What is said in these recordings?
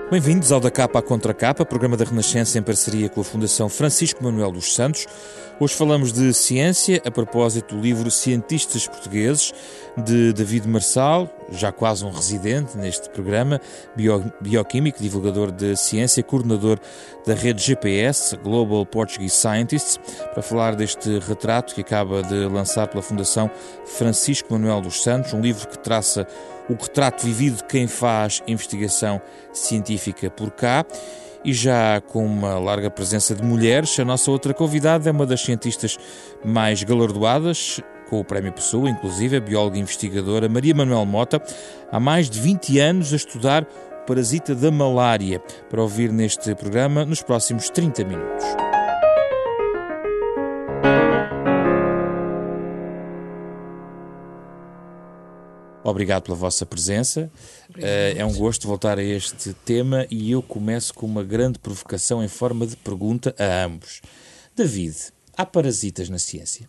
Bem-vindos ao Da Capa à Contra Capa, programa da Renascença em parceria com a Fundação Francisco Manuel dos Santos. Hoje falamos de ciência, a propósito do livro Cientistas Portugueses, de David Marçal, já quase um residente neste programa, bioquímico, divulgador de ciência, coordenador da rede GPS, Global Portuguese Scientists, para falar deste retrato que acaba de lançar pela Fundação Francisco Manuel dos Santos, um livro que traça o retrato vivido de quem faz investigação científica por cá, e já com uma larga presença de mulheres. A nossa outra convidada é uma das cientistas mais galardoadas, com o Prémio Pessoa, inclusive, a bióloga e investigadora Maria Manuel Mota, há mais de 20 anos a estudar o parasita da malária, para ouvir neste programa nos próximos 30 minutos. Obrigado pela vossa presença. É um gosto voltar a este tema e eu começo com uma grande provocação em forma de pergunta a ambos. David, há parasitas na ciência?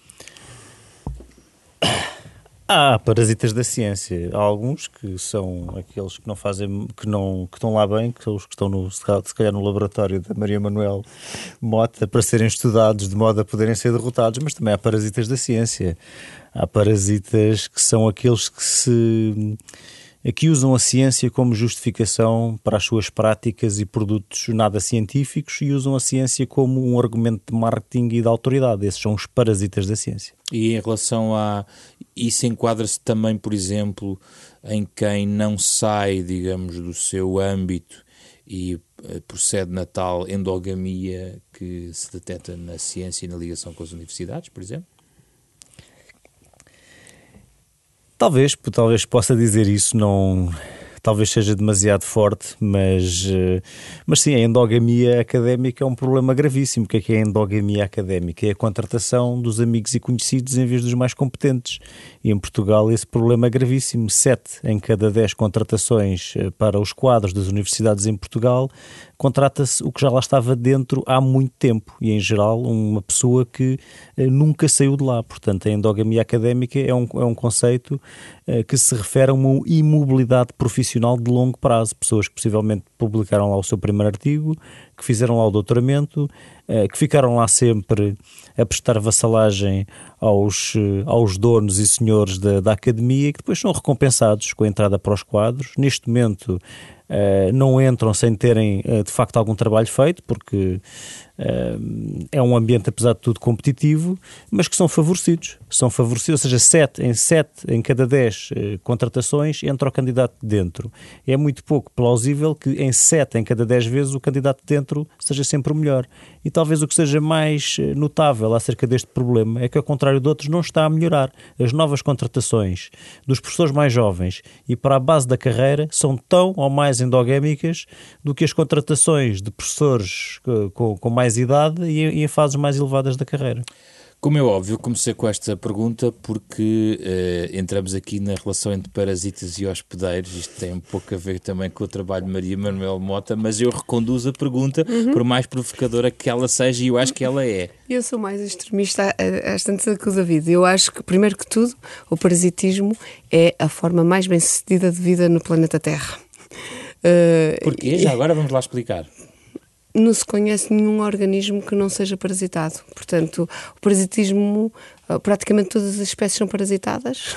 Há parasitas da ciência. Há alguns que são aqueles que não fazem, que estão lá bem, que são os que estão se calhar no laboratório da Maria Manuel Mota para serem estudados de modo a poderem ser derrotados, mas também há parasitas da ciência. Há parasitas que são aqueles que usam a ciência como justificação para as suas práticas e produtos nada científicos e usam a ciência como um argumento de marketing e de autoridade. Esses são os parasitas da ciência. E em relação a... Isso enquadra-se também, por exemplo, em quem não sai, digamos, do seu âmbito e procede na tal endogamia que se detecta na ciência e na ligação com as universidades, por exemplo? Talvez possa dizer isso, talvez seja demasiado forte, mas sim, a endogamia académica é um problema gravíssimo. O que é a endogamia académica? É a contratação dos amigos e conhecidos em vez dos mais competentes. E em Portugal esse problema é gravíssimo. 7 em cada 10 contratações para os quadros das universidades em Portugal contrata-se o que já lá estava dentro há muito tempo e, em geral, uma pessoa que nunca saiu de lá. Portanto, a endogamia académica é um conceito que se refere a uma imobilidade profissional de longo prazo. Pessoas que possivelmente publicaram lá o seu primeiro artigo, que fizeram lá o doutoramento, que ficaram lá sempre a prestar vassalagem aos donos e senhores da academia e que depois são recompensados com a entrada para os quadros. Neste momento não entram sem terem de facto algum trabalho feito, porque é um ambiente apesar de tudo competitivo, mas que são favorecidos, ou seja, 7 em cada 10 contratações entra o candidato de dentro. É muito pouco plausível que em 7 em cada 10 vezes o candidato de dentro seja sempre o melhor. E talvez o que seja mais notável acerca deste problema é que, ao contrário de outros, não está a melhorar. As novas contratações dos professores mais jovens e para a base da carreira são tão ou mais endogâmicas do que as contratações de professores com mais idade e em fases mais elevadas da carreira. Como é óbvio, comecei com esta pergunta porque entramos aqui na relação entre parasitas e hospedeiros. Isto tem um pouco a ver também com o trabalho de Maria Manuel Mota, mas eu reconduzo a pergunta, por mais provocadora que ela seja, e eu acho que ela é. Eu sou mais extremista às tantas que o David. Eu acho que, primeiro que tudo, o parasitismo é a forma mais bem-sucedida de vida no planeta Terra. Porquê? Já agora vamos lá explicar. Não se conhece nenhum organismo que não seja parasitado. Portanto, o parasitismo, praticamente todas as espécies são parasitadas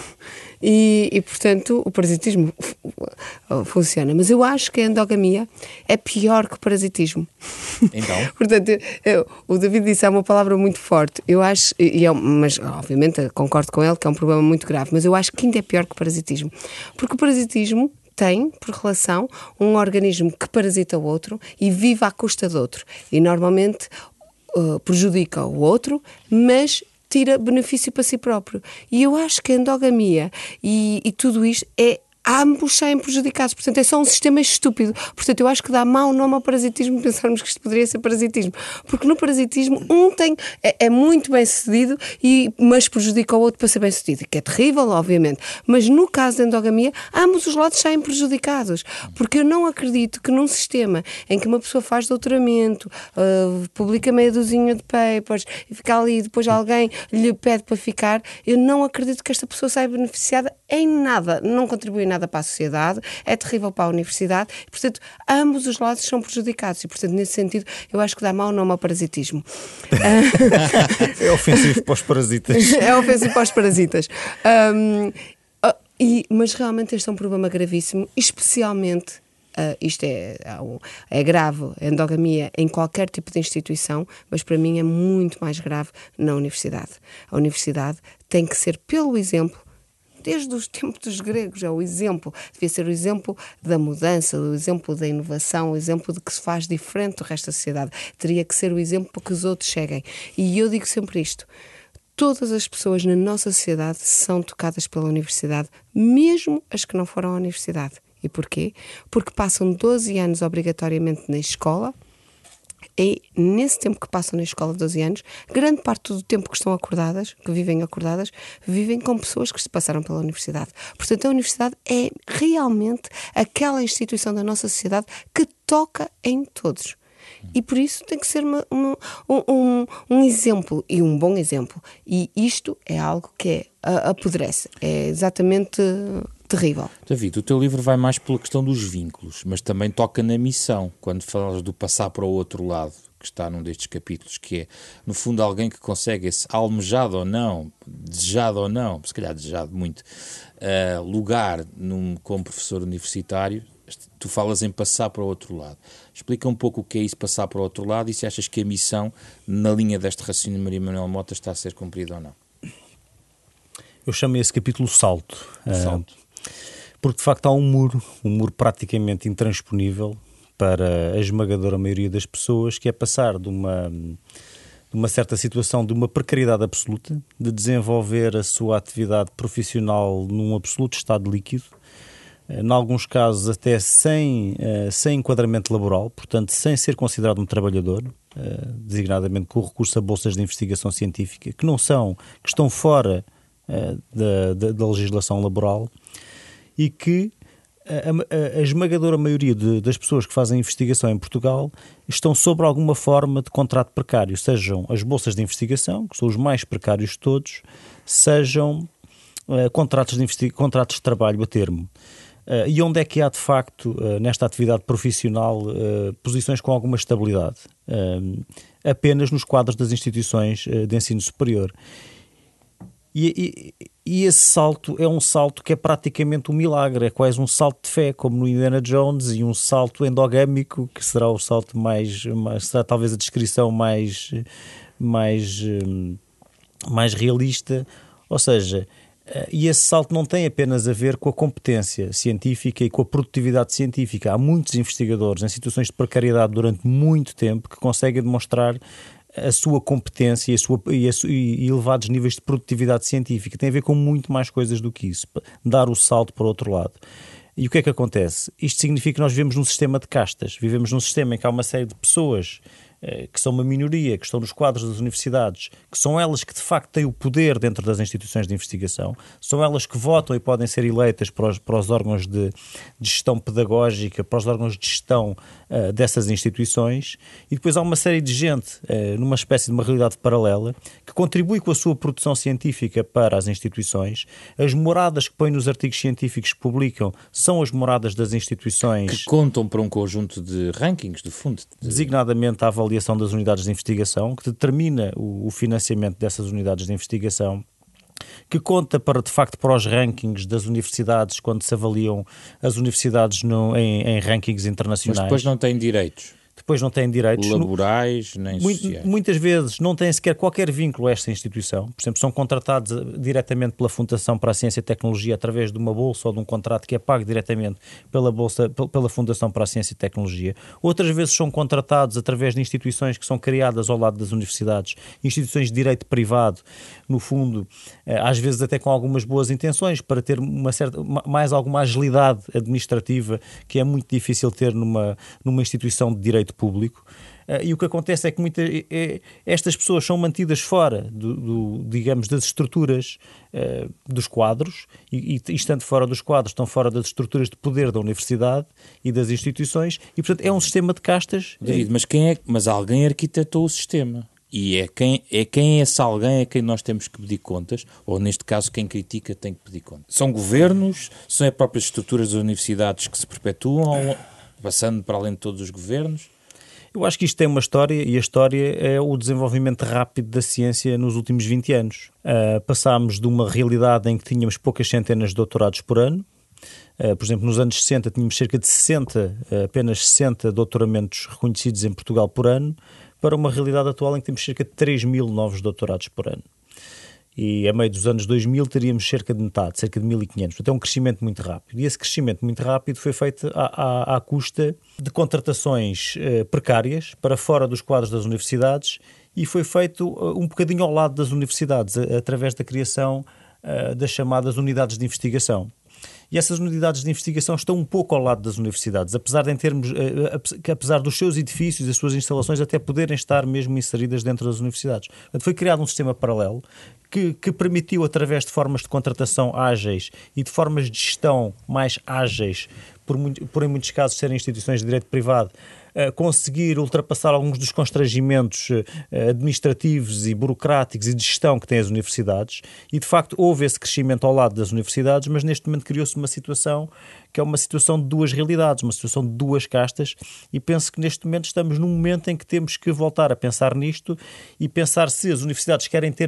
e portanto, o parasitismo funciona. Mas eu acho que a endogamia é pior que o parasitismo. Então? Portanto, o David disse, é uma palavra muito forte. Eu acho, mas obviamente concordo com ele que é um problema muito grave, mas eu acho que ainda é pior que o parasitismo. Porque o parasitismo tem, por relação, um organismo que parasita o outro e vive à custa do outro. E normalmente prejudica o outro, mas tira benefício para si próprio. E eu acho que a endogamia e tudo isto ambos saem prejudicados. Portanto, é só um sistema estúpido. Portanto, eu acho que dá mau nome ao parasitismo pensarmos que isto poderia ser parasitismo. Porque no parasitismo, é muito bem sucedido, mas prejudica o outro para ser bem sucedido, que é terrível, obviamente. Mas no caso da endogamia, ambos os lados saem prejudicados. Porque eu não acredito que num sistema em que uma pessoa faz doutoramento, publica meia duzinha de papers e fica ali e depois alguém lhe pede para ficar, eu não acredito que esta pessoa saia beneficiada em nada, não contribui em nada nada para a sociedade, é terrível para a universidade, e, portanto, ambos os lados são prejudicados e, portanto, nesse sentido, eu acho que dá mau nome ao parasitismo. É ofensivo para os parasitas. É ofensivo para os parasitas. Mas realmente este é um problema gravíssimo, especialmente, isto é grave, a endogamia em qualquer tipo de instituição, mas para mim é muito mais grave na universidade. A universidade tem que ser pelo exemplo, desde os tempos dos gregos, é o exemplo, devia ser o exemplo da mudança, o exemplo da inovação, o exemplo de que se faz diferente do resto da sociedade. Teria que ser o exemplo para que os outros cheguem. E eu digo sempre isto: todas as pessoas na nossa sociedade são tocadas pela universidade, mesmo as que não foram à universidade. E porquê? Porque passam 12 anos obrigatoriamente na escola, e nesse tempo que passam na escola, 12 anos, grande parte do tempo que estão acordadas, que vivem acordadas, vivem com pessoas que se passaram pela universidade. Portanto, a universidade é realmente aquela instituição da nossa sociedade que toca em todos. E por isso tem que ser um exemplo, e um bom exemplo. E isto é algo que apodrece. É exatamente terrível. David, o teu livro vai mais pela questão dos vínculos, mas também toca na missão, quando falas do passar para o outro lado, que está num destes capítulos, que é, no fundo, alguém que consegue esse almejado ou não, desejado ou não, se calhar desejado muito, lugar como professor universitário. Tu falas em passar para o outro lado. Explica um pouco o que é isso, passar para o outro lado, e se achas que a missão, na linha deste raciocínio de Maria Manuel Mota, está a ser cumprida ou não. Eu chamo esse capítulo Salto. Porque de facto há um muro praticamente intransponível para a esmagadora maioria das pessoas, que é passar de uma certa situação de uma precariedade absoluta, de desenvolver a sua atividade profissional num absoluto estado líquido, em alguns casos até sem enquadramento laboral, portanto sem ser considerado um trabalhador, designadamente com o recurso a bolsas de investigação científica, que estão fora da legislação laboral, e que a esmagadora maioria das pessoas que fazem investigação em Portugal estão sob alguma forma de contrato precário, sejam as bolsas de investigação, que são os mais precários de todos, sejam contratos de trabalho a termo. E onde é que há, de facto, nesta atividade profissional, posições com alguma estabilidade? Apenas nos quadros das instituições de ensino superior. E esse salto é um salto que é praticamente um milagre, é quase um salto de fé, como no Indiana Jones, e um salto endogâmico, que será o salto será talvez a descrição mais realista. Ou seja, e esse salto não tem apenas a ver com a competência científica e com a produtividade científica. Há muitos investigadores em situações de precariedade durante muito tempo que conseguem demonstrar a sua competência e elevados níveis de produtividade científica. Tem a ver com muito mais coisas do que isso. Dar o salto para o outro lado. E o que é que acontece? Isto significa que nós vivemos num sistema de castas. Vivemos num sistema em que há uma série de pessoas que são uma minoria, que estão nos quadros das universidades, que são elas que de facto têm o poder dentro das instituições de investigação, são elas que votam e podem ser eleitas para os órgãos de gestão pedagógica, para os órgãos de gestão dessas instituições, e depois há uma série de gente, numa espécie de uma realidade paralela, que contribui com a sua produção científica para as instituições. As moradas que põem nos artigos científicos que publicam são as moradas das instituições. Que contam para um conjunto de rankings, de fundo. Designadamente a avaliação das unidades de investigação, que determina o financiamento dessas unidades de investigação, que conta de facto para os rankings das universidades, quando se avaliam as universidades em rankings internacionais. Mas depois não têm direitos. Depois não têm direitos laborais nem sociais. Muitas vezes não têm sequer qualquer vínculo a esta instituição. Por exemplo, são contratados diretamente pela Fundação para a Ciência e Tecnologia através de uma bolsa ou de um contrato que é pago diretamente pela Fundação para a Ciência e Tecnologia. Outras vezes são contratados através de instituições que são criadas ao lado das universidades, instituições de direito privado, no fundo, às vezes até com algumas boas intenções, para ter mais alguma agilidade administrativa que é muito difícil ter numa instituição de direito público. E o que acontece é que estas pessoas são mantidas fora digamos, das estruturas dos quadros, e estando fora dos quadros, estão fora das estruturas de poder da universidade e das instituições, e portanto é um sistema de castas. David, mas alguém arquitetou o sistema. E é quem é esse alguém a quem nós temos que pedir contas, ou neste caso quem critica tem que pedir contas. São governos, são as próprias estruturas das universidades que se perpetuam, passando para além de todos os governos? Eu acho que isto tem uma história, e a história é o desenvolvimento rápido da ciência nos últimos 20 anos. Passámos de uma realidade em que tínhamos poucas centenas de doutorados por ano. Por exemplo, nos anos 60 tínhamos cerca de apenas 60 doutoramentos reconhecidos em Portugal por ano, para uma realidade atual em que temos cerca de 3.000 novos doutorados por ano. E a meio dos anos 2000 teríamos cerca de metade, cerca de 1.500. Portanto, é um crescimento muito rápido. E esse crescimento muito rápido foi feito à custa de contratações precárias para fora dos quadros das universidades, e foi feito um bocadinho ao lado das universidades, através da criação das chamadas unidades de investigação. E essas unidades de investigação estão um pouco ao lado das universidades, apesar dos seus edifícios e das suas instalações até poderem estar mesmo inseridas dentro das universidades. Portanto, foi criado um sistema paralelo que permitiu, através de formas de contratação ágeis e de formas de gestão mais ágeis, por em muitos casos serem instituições de direito privado, conseguir ultrapassar alguns dos constrangimentos administrativos e burocráticos e de gestão que têm as universidades. E, de facto, houve esse crescimento ao lado das universidades, mas neste momento criou-se uma situação que é uma situação de duas realidades, uma situação de duas castas, e penso que neste momento estamos num momento em que temos que voltar a pensar nisto e pensar se as universidades querem ter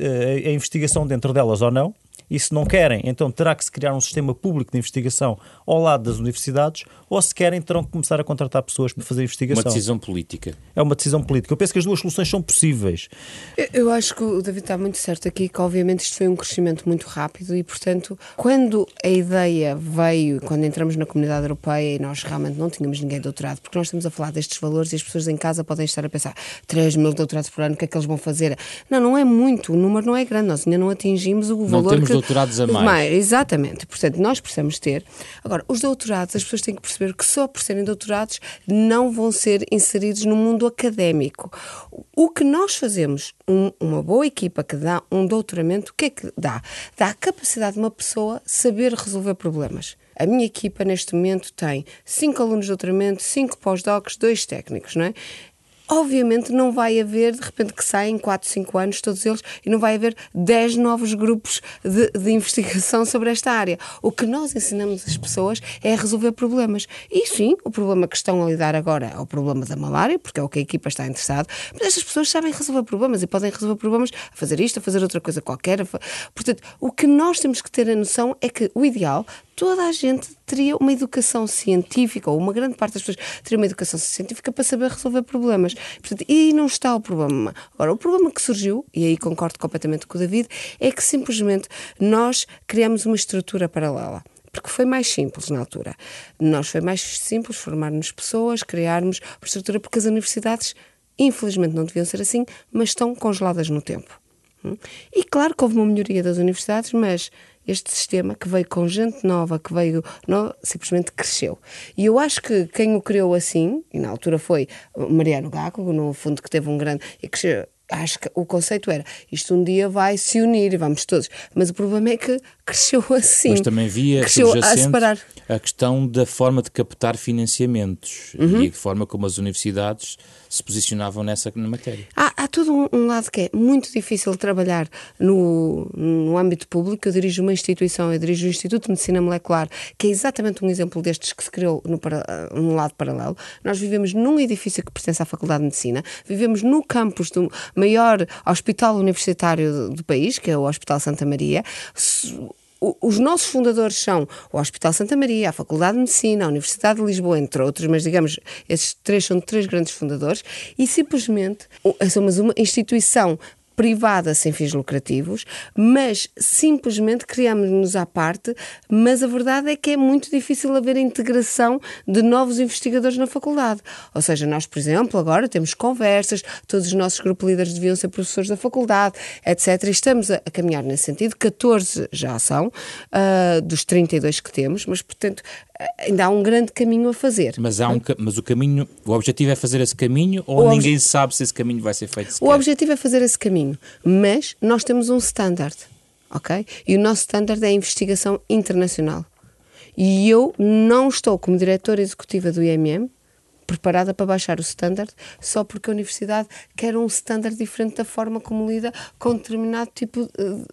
a investigação dentro delas ou não. E se não querem, então terá que se criar um sistema público de investigação ao lado das universidades, ou se querem, terão que começar a contratar pessoas para fazer investigação. Uma decisão política. É uma decisão política. Eu penso que as duas soluções são possíveis. Eu acho que o David está muito certo aqui, que obviamente isto foi um crescimento muito rápido e, portanto, quando a ideia veio, quando entramos na Comunidade Europeia e nós realmente não tínhamos ninguém doutorado, porque nós estamos a falar destes valores e as pessoas em casa podem estar a pensar 3.000 doutorados por ano, o que é que eles vão fazer? Não é muito, o número não é grande, nós ainda não atingimos o valor que... Não temos doutorados a mais. Exatamente, portanto, nós precisamos ter. Agora, os doutorados, as pessoas têm que perceber que só por serem doutorados não vão ser inseridos no mundo académico. O que nós fazemos, uma boa equipa que dá um doutoramento, o que é que dá? Dá a capacidade de uma pessoa saber resolver problemas. A minha equipa, neste momento, tem 5 alunos de doutoramento, 5 pós-docs, 2 técnicos, não é? Obviamente não vai haver, de repente, que saem 4, 5 anos, todos eles, e não vai haver 10 novos grupos de investigação sobre esta área. O que nós ensinamos às pessoas é a resolver problemas. E sim, o problema que estão a lidar agora é o problema da malária, porque é o que a equipa está interessada, mas estas pessoas sabem resolver problemas e podem resolver problemas a fazer isto, a fazer outra coisa qualquer. Portanto, o que nós temos que ter a noção é que o ideal, toda a gente teria uma educação científica, ou uma grande parte das pessoas teria uma educação científica para saber resolver problemas. Portanto, e aí não está o problema. Agora, o problema que surgiu, e aí concordo completamente com o David, é que simplesmente nós criamos uma estrutura paralela. Porque foi mais simples na altura. Foi mais simples formarmos pessoas, criarmos uma estrutura, porque as universidades, infelizmente, não deviam ser assim, mas estão congeladas no tempo. E claro que houve uma melhoria das universidades, mas este sistema que veio com gente nova, simplesmente cresceu. E eu acho que quem o criou assim, e na altura foi Mariano Gago, no fundo, que teve um grande... e cresceu. Acho que o conceito era, isto um dia vai se unir e vamos todos. Mas o problema é que cresceu assim. Mas também via subjacente a questão da forma de captar financiamentos e a forma como as universidades se posicionavam na matéria. Há todo um lado que é muito difícil trabalhar no âmbito público. Eu dirijo uma instituição, eu dirijo o Instituto de Medicina Molecular, que é exatamente um exemplo destes que se criou no lado paralelo. Nós vivemos num edifício que pertence à Faculdade de Medicina, vivemos no campus do maior hospital universitário do país, que é o Hospital Santa Maria. Os nossos fundadores são o Hospital Santa Maria, a Faculdade de Medicina, a Universidade de Lisboa, entre outros, mas digamos, esses três são 3 grandes fundadores, e simplesmente somos uma instituição privada sem fins lucrativos, mas simplesmente criamos-nos à parte, mas a verdade é que é muito difícil haver a integração de novos investigadores na faculdade. Ou seja, nós, por exemplo, agora temos conversas, todos os nossos grupos líderes deviam ser professores da faculdade, etc. E estamos a caminhar nesse sentido, 14 já são, dos 32 que temos, mas, portanto, ainda há um grande caminho a fazer. Mas o caminho, o objetivo é fazer esse caminho ou ninguém sabe se esse caminho vai ser feito sequer? O objetivo é fazer esse caminho, mas nós temos um standard, ok? E o nosso standard é a investigação internacional. E eu não estou como diretora executiva do IMM preparada para baixar o standard só porque a universidade quer um standard diferente da forma como lida com determinado tipo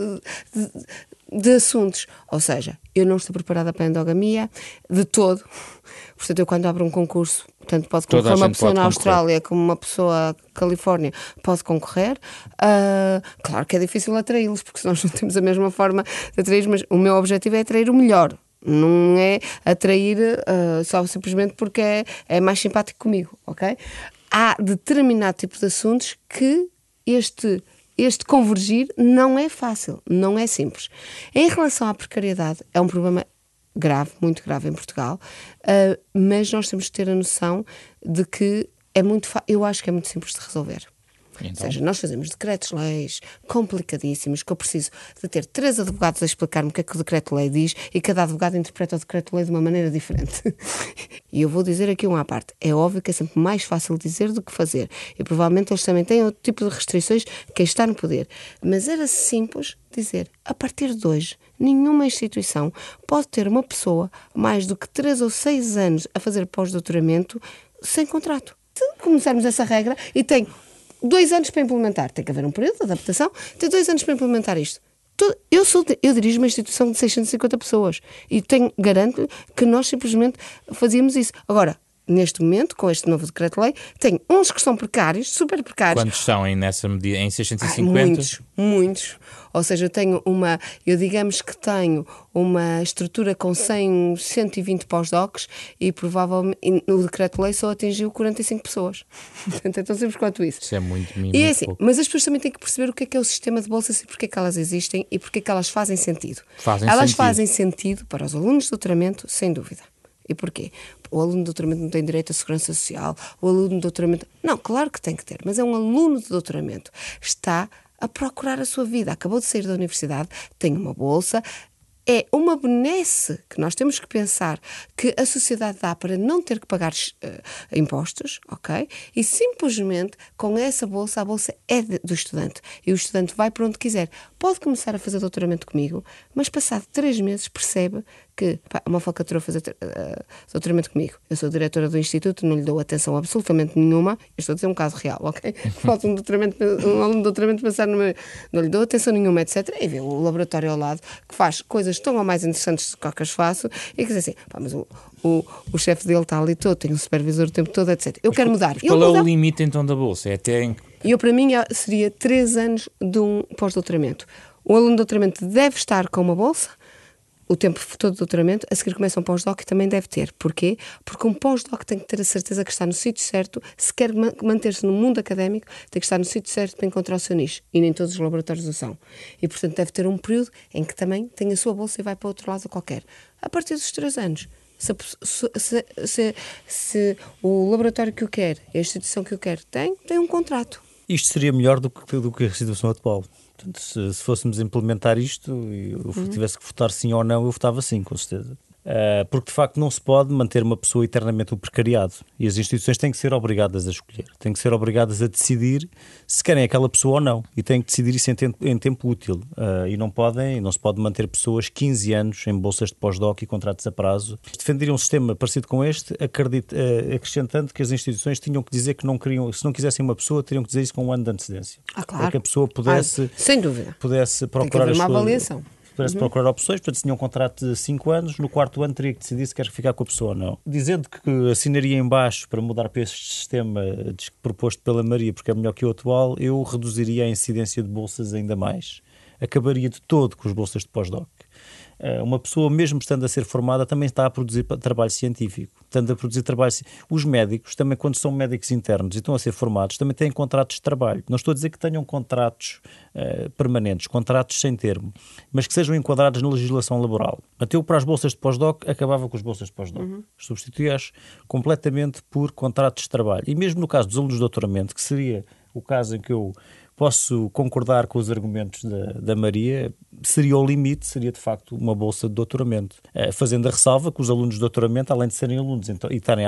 de assuntos. Ou seja, eu não estou preparada para a endogamia de todo. Portanto, eu quando abro um concurso, tanto pode concorrer uma pessoa na Austrália como uma pessoa na Califórnia, pode concorrer. Claro que é difícil atraí-los, porque nós não temos a mesma forma de atrair, mas o meu objetivo é atrair o melhor. Não é atrair só simplesmente porque é mais simpático comigo, ok? Há determinado tipo de assuntos que este convergir não é fácil, não é simples. Em relação à precariedade, é um problema grave, muito grave em Portugal, mas nós temos que ter a noção de que eu acho que é muito simples de resolver. Então? Ou seja, nós fazemos decretos-leis complicadíssimos, que eu preciso de ter 3 advogados a explicar-me o que é que o decreto-lei diz e cada advogado interpreta o decreto-lei de uma maneira diferente. E eu vou dizer aqui uma à parte. É óbvio que é sempre mais fácil dizer do que fazer. E provavelmente eles também têm outro tipo de restrições quem está no poder. Mas era simples dizer, a partir de hoje, nenhuma instituição pode ter uma pessoa mais do que 3 ou 6 anos a fazer pós-doutoramento sem contrato. Se começarmos essa regra e tem 2 anos para implementar. Tem que haver um período de adaptação. Tem 2 anos para implementar isto. Eu dirijo uma instituição de 650 pessoas e garanto que nós simplesmente fazíamos isso. Agora, neste momento, com este novo decreto-lei, tem uns que são precários, super precários. Quantos são nessa medida? Em 650? Muitos. Ou seja, eu digamos que tenho uma estrutura com 120 pós-docs e provavelmente o decreto-lei só atingiu 45 pessoas. Portanto, é tão simples quanto isso. Isso é muito pouco. Mas as pessoas também têm que perceber o que é o sistema de bolsas e porque é que elas existem e porque é que elas fazem sentido. Fazem sentido para os alunos de doutoramento, sem dúvida. E porquê? O aluno de doutoramento não tem direito à segurança social, o aluno de doutoramento... Não, claro que tem que ter, mas é um aluno de doutoramento. Está a procurar a sua vida, acabou de sair da universidade, tem uma bolsa, é uma benesse que nós temos que pensar que a sociedade dá para não ter que pagar impostos, ok? E simplesmente com essa bolsa, a bolsa é do estudante e o estudante vai para onde quiser. Pode começar a fazer doutoramento comigo, mas passado 3 meses percebe que uma falcatrua fazer doutoramento comigo. Eu sou diretora do instituto, não lhe dou atenção absolutamente nenhuma. Eu estou a dizer um caso real, ok? Falta um aluno de doutoramento passar no meu... Não lhe dou atenção nenhuma, etc. E vê o laboratório ao lado que faz coisas tão ou mais interessantes do que as faço e que diz assim, mas o chefe dele está ali todo, tem um supervisor o tempo todo, etc. Eu quero mudar. Qual é o limite então da bolsa? É até em... Para mim seria 3 anos de um pós-doutoramento. O aluno de doutoramento deve estar com uma bolsa o tempo todo de doutoramento, a seguir começa um pós-doc e também deve ter. Porquê? Porque um pós-doc tem que ter a certeza que está no sítio certo, se quer manter-se no mundo académico, tem que estar no sítio certo para encontrar o seu nicho. E nem todos os laboratórios o são. E, portanto, deve ter um período em que também tem a sua bolsa e vai para outro lado qualquer. A partir dos 3 anos. Se o laboratório que eu quero, a instituição que eu quero, tem um contrato. Isto seria melhor do que a situação atual. Portanto, se fôssemos implementar isto e eu tivesse que votar sim ou não, eu votava sim, com certeza. Porque, de facto, não se pode manter uma pessoa eternamente o precariado. E as instituições têm que ser obrigadas a escolher. Têm que ser obrigadas a decidir se querem aquela pessoa ou não. E têm que decidir isso em tempo útil. E não se pode manter pessoas 15 anos em bolsas de pós-doc e contratos a prazo. Defenderia um sistema parecido com este, acrescentando que as instituições tinham que dizer que não queriam, se não quisessem uma pessoa, teriam que dizer isso com 1 ano de antecedência. Claro. Para que a pessoa pudesse, sem dúvida, pudesse procurar tem que haver uma avaliação. Pudesse procurar opções, portanto, se tinha um contrato de 5 anos, no 4º ano teria que decidir se quer ficar com a pessoa ou não. Dizendo que assinaria em baixo para mudar para este sistema proposto pela Maria, porque é melhor que o atual, eu reduziria a incidência de bolsas ainda mais. Acabaria de todo com as bolsas de pós-doc. Uma pessoa, mesmo estando a ser formada, também está a produzir trabalho científico. Os médicos, também quando são médicos internos e estão a ser formados, também têm contratos de trabalho. Não estou a dizer que tenham contratos permanentes, contratos sem termo, mas que sejam enquadrados na legislação laboral. Até eu, para as bolsas de pós-doc, acabava com as bolsas de pós-doc. Substituía-as completamente por contratos de trabalho. E mesmo no caso dos alunos de doutoramento, que seria o caso em que eu posso concordar com os argumentos da Maria, seria o limite, seria de facto uma bolsa de doutoramento. Fazendo a ressalva que os alunos de doutoramento, além de serem alunos e estarem a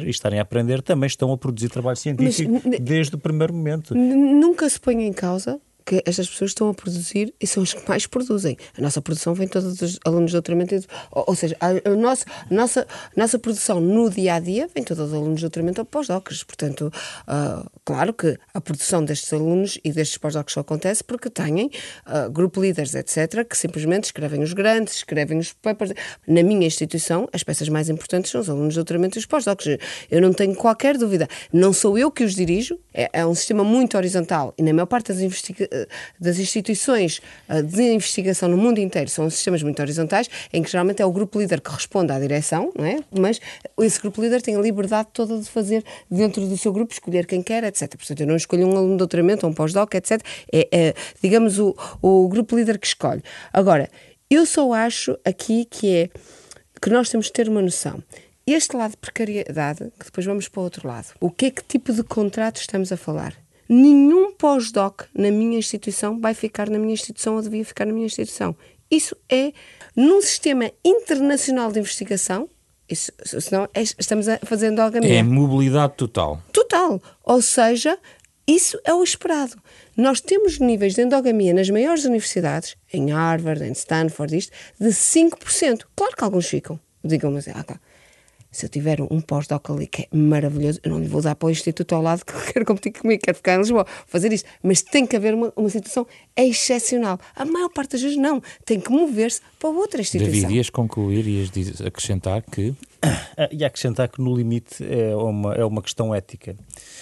aprender, também estão a produzir trabalho científico desde o primeiro momento. Nunca se põe em causa que estas pessoas estão a produzir e são os que mais produzem. A nossa produção vem todos dos alunos de doutoramento, ou seja, a nossa produção no dia-a-dia vem todos os alunos de doutoramento ou pós-docs. Portanto, claro que a produção destes alunos e destes pós-docs só acontece porque têm group leaders, etc., que simplesmente escrevem os grandes, escrevem os papers. Na minha instituição, as peças mais importantes são os alunos de doutoramento e os pós-docs. Eu não tenho qualquer dúvida. Não sou eu que os dirijo, é um sistema muito horizontal e na maior parte das instituições de investigação no mundo inteiro são sistemas muito horizontais, em que geralmente é o grupo líder que responde à direção, não é? Mas esse grupo líder tem a liberdade toda de fazer dentro do seu grupo, escolher quem quer, etc. Portanto, eu não escolho um aluno de doutoramento ou um pós-doc, etc. Digamos, o grupo líder que escolhe. Agora, eu só acho aqui que nós temos de ter uma noção. Este lado de precariedade, que depois vamos para o outro lado. Que tipo de contrato estamos a falar? Nenhum pós-doc na minha instituição vai ficar na minha instituição ou devia ficar na minha instituição. Isso é, num sistema internacional de investigação, senão estamos a fazer endogamia. É mobilidade total. Total. Ou seja, isso é o esperado. Nós temos níveis de endogamia nas maiores universidades, em Harvard, em Stanford, de 5%. Claro que alguns ficam. Digam-me assim, claro. Se eu tiver um pós-doc ali que é maravilhoso, eu não lhe vou dar para o instituto ao lado que quero competir comigo, quero ficar em Lisboa, fazer isto. Mas tem que haver uma situação excepcional. A maior parte das vezes não. Tem que mover-se para outra instituição. David, ias concluir, ias acrescentar que... E acrescentar que no limite é uma questão ética.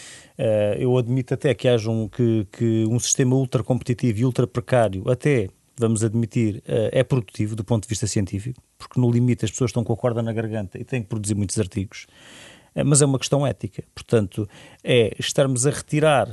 Eu admito até que haja um sistema ultra competitivo e ultra precário, até... vamos admitir, é produtivo do ponto de vista científico, porque no limite as pessoas estão com a corda na garganta e têm que produzir muitos artigos, mas é uma questão ética. Portanto, estarmos a retirar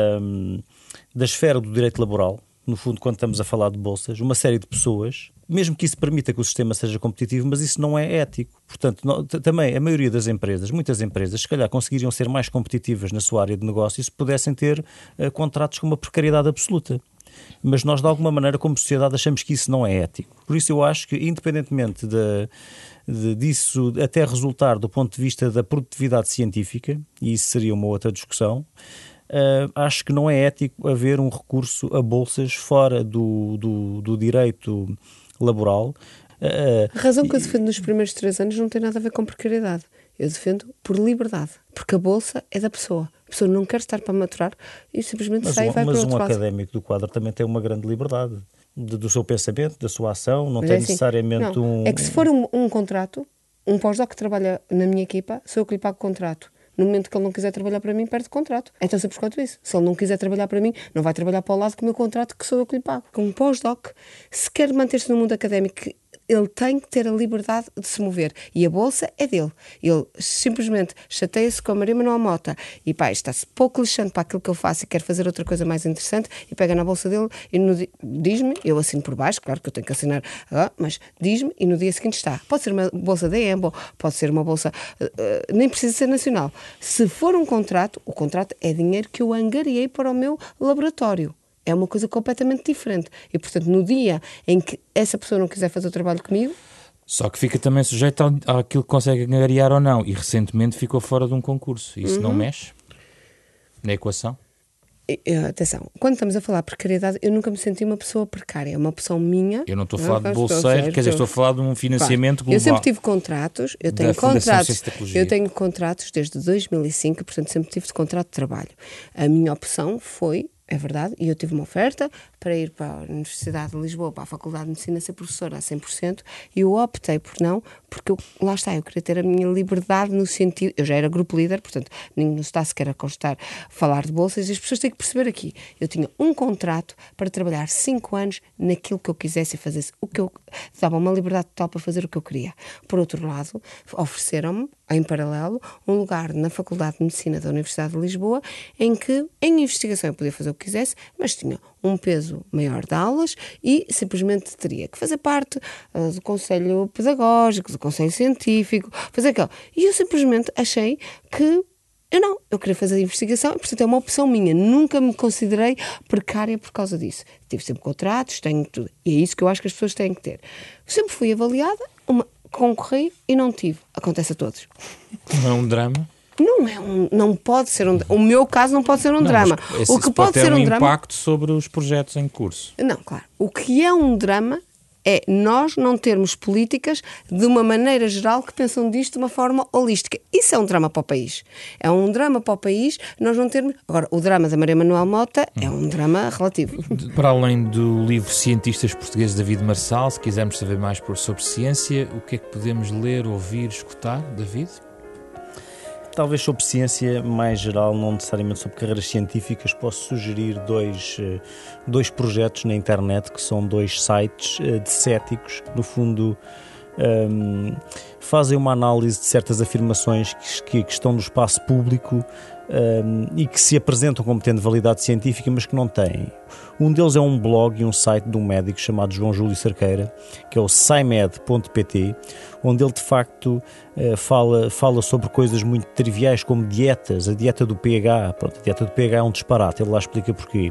da esfera do direito laboral, no fundo, quando estamos a falar de bolsas, uma série de pessoas, mesmo que isso permita que o sistema seja competitivo, mas isso não é ético. Portanto, também a maioria das empresas, muitas empresas, se calhar conseguiriam ser mais competitivas na sua área de negócio se pudessem ter contratos com uma precariedade absoluta. Mas nós, de alguma maneira, como sociedade, achamos que isso não é ético. Por isso eu acho que, independentemente disso até resultar do ponto de vista da produtividade científica, e isso seria uma outra discussão, acho que não é ético haver um recurso a bolsas fora do direito laboral. A razão que eu defendo nos primeiros 3 anos não tem nada a ver com precariedade. Eu defendo por liberdade, porque a bolsa é da pessoa. A pessoa não quer estar para maturar e simplesmente sai e vai para o outro lado. Mas um académico do quadro também tem uma grande liberdade do seu pensamento, da sua ação, não mas tem assim, necessariamente não. É que se for um contrato, um pós-doc que trabalha na minha equipa, sou eu que lhe pago o contrato. No momento que ele não quiser trabalhar para mim, perde o contrato. É tão simples quanto isso. Se ele não quiser trabalhar para mim, não vai trabalhar para o lado com o meu contrato, que sou eu que lhe pago. Com um pós-doc, se quer manter-se no mundo académico, ele tem que ter a liberdade de se mover. E a bolsa é dele. Ele simplesmente chateia-se com a Maria Manuel Mota e está-se pouco lixando para aquilo que ele faz e quer fazer outra coisa mais interessante e pega na bolsa dele e diz-me, eu assino por baixo, claro que eu tenho que assinar, mas diz-me e no dia seguinte está. Pode ser uma bolsa da EMBO, pode ser uma bolsa, nem precisa ser nacional. Se for um contrato, o contrato é dinheiro que eu angariei para o meu laboratório. É uma coisa completamente diferente. E, portanto, no dia em que essa pessoa não quiser fazer o trabalho comigo... Só que fica também sujeito àquilo que consegue angariar ou não. E, recentemente, ficou fora de um concurso. Isso não mexe na equação? Atenção, quando estamos a falar de precariedade, eu nunca me senti uma pessoa precária. É uma opção minha. Eu não estou a falar de bolseiro, quer dizer, estou a falar de um financiamento global. Eu sempre tive contratos. Eu tenho contratos desde 2005, portanto, sempre tive de contrato de trabalho. A minha opção foi... É verdade, e eu tive uma oferta para ir para a Universidade de Lisboa, para a Faculdade de Medicina, ser professora a 100%, e eu optei por não, porque lá está, eu queria ter a minha liberdade no sentido... Eu já era grupo líder, portanto, ninguém está sequer a constar falar de bolsas, e as pessoas têm que perceber aqui. Eu tinha um contrato para trabalhar 5 anos naquilo que eu quisesse e fazesse o que eu... Dava uma liberdade total para fazer o que eu queria. Por outro lado, ofereceram-me, em paralelo, um lugar na Faculdade de Medicina da Universidade de Lisboa, em que, em investigação, eu podia fazer o que quisesse, mas tinha um peso maior de aulas e simplesmente teria que fazer parte do Conselho Pedagógico, do Conselho Científico, fazer aquilo. E eu simplesmente achei que eu queria fazer investigação e, portanto, é uma opção minha. Nunca me considerei precária por causa disso. Tive sempre contratos, tenho tudo. E é isso que eu acho que as pessoas têm que ter. Eu sempre fui avaliada, concorri e não tive. Acontece a todos. Não é um drama? não pode ser o meu caso não pode ser um drama. O que pode ser um drama... impacto sobre os projetos em curso. Não, claro. O que é um drama é nós não termos políticas de uma maneira geral que pensam disto de uma forma holística. Isso é um drama para o país. É um drama para o país nós não termos... Agora, o drama da Maria Manuel Mota é um drama relativo. Para além do livro Cientistas Portugueses, David Marçal, se quisermos saber mais sobre ciência, o que é que podemos ler, ouvir, escutar, David? Talvez sobre ciência mais geral, não necessariamente sobre carreiras científicas, posso sugerir dois projetos na internet, que são 2 sites de céticos, que no fundo fazem uma análise de certas afirmações que estão no espaço público e que se apresentam como tendo validade científica, mas que não têm. Um deles é um blog e um site de um médico chamado João Júlio Cerqueira, que é o scimed.pt, onde ele de facto fala sobre coisas muito triviais como dietas, a dieta do pH. Pronto, a dieta do pH é um disparate, ele lá explica porquê.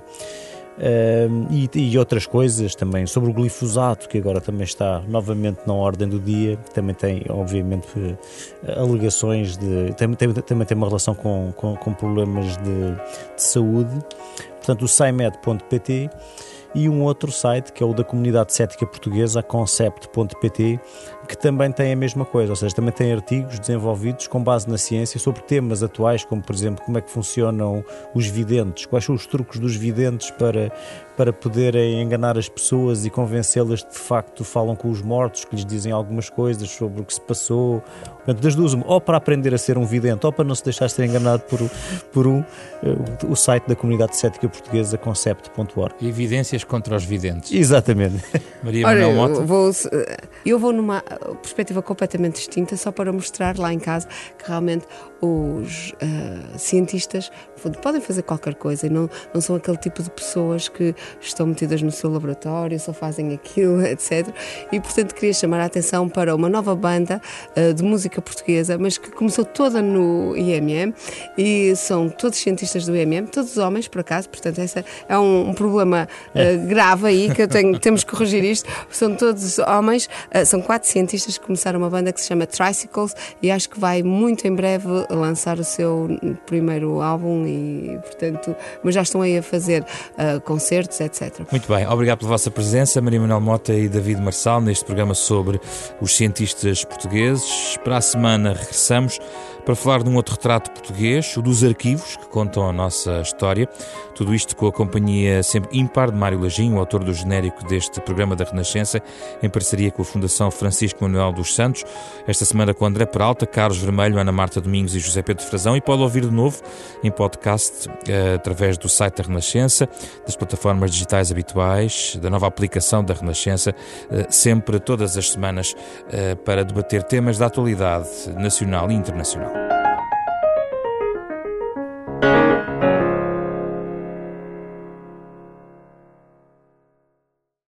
E outras coisas também sobre o glifosato, que agora também está novamente na ordem do dia, também tem obviamente alegações também tem uma relação com problemas de saúde. Portanto, o scimed.pt, e um outro site que é o da comunidade cética portuguesa, a concept.pt, que também tem a mesma coisa, ou seja, também tem artigos desenvolvidos com base na ciência sobre temas atuais, como por exemplo como é que funcionam os videntes, quais são os truques dos videntes para poderem enganar as pessoas e convencê-las de facto falam com os mortos, que lhes dizem algumas coisas sobre o que se passou. Portanto, das duas, ou para aprender a ser um vidente ou para não se deixar ser enganado por o site da comunidade cética portuguesa, concept.org. Evidências contra os videntes. Exatamente. Maria Manuel Mota? Eu vou numa perspectiva completamente distinta, só para mostrar lá em casa que realmente os cientistas podem fazer qualquer coisa e não são aquele tipo de pessoas que estão metidas no seu laboratório, só fazem aquilo, etc. E, portanto, queria chamar a atenção para uma nova banda de música portuguesa, mas que começou toda no IMM, e são todos cientistas do IMM, todos homens, por acaso, portanto, esse é um problema grave aí, que temos que corrigir isto. São todos homens, são 4 cientistas que começaram uma banda que se chama Tricycles, e acho que vai muito em breve lançar o seu primeiro álbum, e, portanto, mas já estão aí a fazer concertos, etc. Muito bem, obrigado pela vossa presença, Maria Manuel Mota e David Marçal, neste programa sobre os cientistas portugueses. Para a semana regressamos para falar de um outro retrato português, o dos arquivos, que contam a nossa história. Tudo isto com a companhia sempre ímpar de Mário Lajinho, o autor do genérico deste programa da Renascença, em parceria com a Fundação Francisco Manuel dos Santos. Esta semana com André Peralta, Carlos Vermelho, Ana Marta Domingos e José Pedro Frazão. E pode ouvir de novo em podcast através do site da Renascença, das plataformas digitais habituais, da nova aplicação da Renascença, sempre todas as semanas para debater temas da atualidade nacional e internacional.